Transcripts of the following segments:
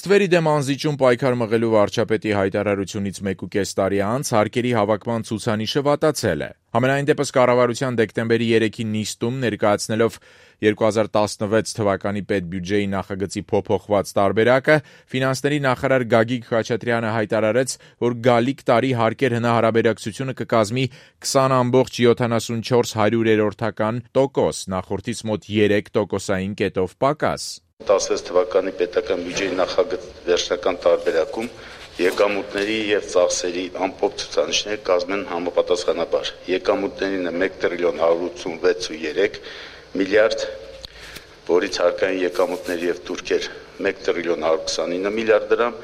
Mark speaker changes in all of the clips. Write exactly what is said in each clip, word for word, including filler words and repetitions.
Speaker 1: Ստվերի դեմ անզիջում պայքար մղելու վարչապետի հայտարարությունից մեկուկես տարի անց հարկերի հավաքման ցուցանիշը վատացել է։ Համենայն դեպս կառավարության դեկտեմբերի երեքի նիստում ներկայացնելով երկու հազար տասնվեց թվականի պետբյուջեի նախագծի փոփոխված տարբերակը, ֆինանսների նախարար Գագիկ Խաչատրյանը հայտարարեց, որ գալիք տարի հարկեր հնահարաբերակցությունը կկազմի քսան կόμμα յոթանասունչորս հարյուրերորդական տոկոս, նախորդից մոտ երեք տոկոսային կետով պակաս։
Speaker 2: տասնվեց թվականի պետական բյուջեի նախագծի վերջնական տարբերակում եկամուտների եւ ծախսերի ամփոփ ցուցանիշները կազմեն համապատասխանաբար եկամուտներինը մեկ տրիլիոն հարյուր ութսունվեց ու երեք միլիարդ, որից հարկային եկամուտների եւ տուրքեր մեկ տրիլիոն հարյուր քսանինը միլիարդ դրամ,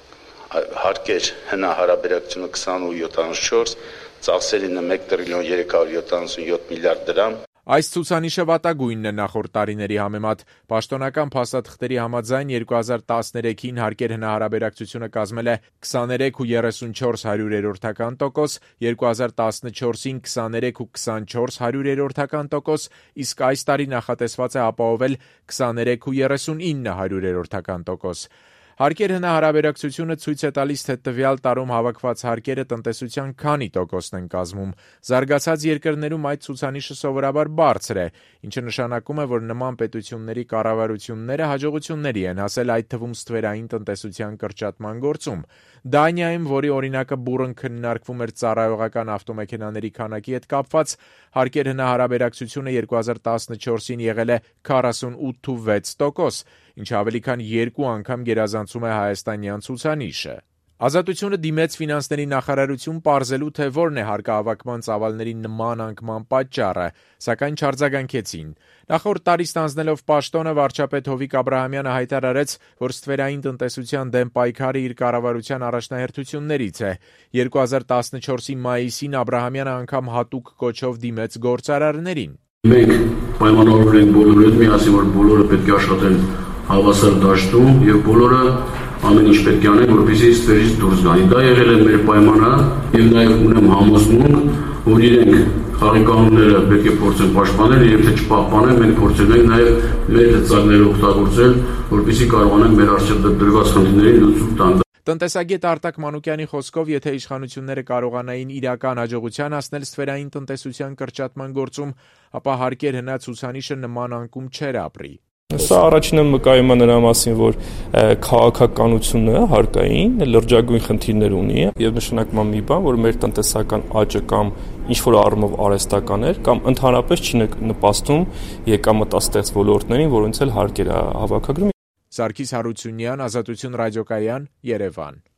Speaker 2: հարկեր հնահարաբերակցությունը քսան ու յոթանասունչորս, ծախսերինը մեկ տրիլիոն երեք հարյուր յոթանասունյոթ միլիարդ դրամ։
Speaker 1: Այս ցուցանիշը վատագույնն է նախորդ տարիների համեմատ։ Պաշտոնական փաստաթղթերի համաձայն երկու հազար տասներեքին հարկեր հնահարաբերակցությունը կազմել է քսաներեք ու երեսունչորս հարյուրերորդական տոկոս, երկու հազար տասնչորսին քսաներեք ու քսանչորս հարյուրերորդական տոկոս, իսկ այս տարի նախատեսված է ապահովել քսաներեք ու երեսունինը հարյուրերորդական տոկոս։ Հարկեր հնահարաբերակցությունը ցույց է տալիս, թե տվյալ տարում հավաքված հարկերը տնտեսության քանի տոկոսն են կազմում։ Զարգացած երկրներում այդ ցուցանիշը սովորաբար բարձր է, ինչը նշանակում է, որ նման պետությունների կառավարությունները հաջողությունների են հասել, այդ թվում ստվերային տնտեսության կրճատման գործում։ Դանիայում, որի օրինակը բուռն քննարկվում էր ծառայողական ավտոմեքենաների քանակի հետ կապված, հարկեր հնահարաբերակցությունը երկու հազար տասնչորսին եղել է քառասունութ ու վեց տոկոս, ինչը ավելի քան երկու անգամ գերազանցում է հայաստանյան ցուցանիշը։ Ազատությունը դիմեց ֆինանսների նախարարություն պարզելու, թե որն է հարկահավաքման ծավալների նման անկման պատճառը, սակայն չարձագանքեցին։ Նախորդ տարի ստանձնելով պաշտոնը վարչապետ Հովիկ Աբրահամյանը հայտարարեց, որ ստվերային տնտեսության դեմ պայքարը իր կառավարության առաջնահերթություններից է։ երկու հազար տասնչորսի մայիսին Աբրահամյանը անգամ հատուկ կոչով դիմեց գործարարներին։
Speaker 3: Մենք պայմանավորվել ենք բոլորը միասին, որ բոլորը պետք է աշխատեն հավասար դաշտում եւ բոլորը ամեն ինչ պետք է անեն, որպեսզի ստվերից դուրս գան։ Դա եղել է մեր պայմանը եւ նաեւ ունեմ համոզմունք, որ իրենք խաղի կանոնները պետք է փորձեն պաշտպանել եւ եթե չպահպանեն, մենք փորձել ենք նաեւ մեր ծրագրերը օգտագործել, որպեսզի կարողանանք մեր առջեւ դրված խնդիրներին լուծում տալ։
Speaker 1: Տնտեսագետ Արտակ Մանուկյանի խոսքով, եթե իշխանությունները կարողանային իրական հաջողության հասնել ստվերային տնտեսության կրճատման գործում, ապա հարկեր հնա ցուցանիշը նման անկում չէր ապրի։
Speaker 4: Սա առաջինը վկայում է նրա մասին, որ քաղաքականությունը հարկային լրջագույն խնդիրներ ունի եւ նշանակում է մի բան, որ մեր տնտեսական աճը կամ ինչ-որ առումով արհեստական էր կամ ընդհանրապես չի նպաստում եկամտաստեղծ ոլորտներին, որոնց էլ հարկեր է հավաքագրում։
Speaker 1: Սարգիս Հարությունյան, Ազատություն ռադիոկայան, Երևան։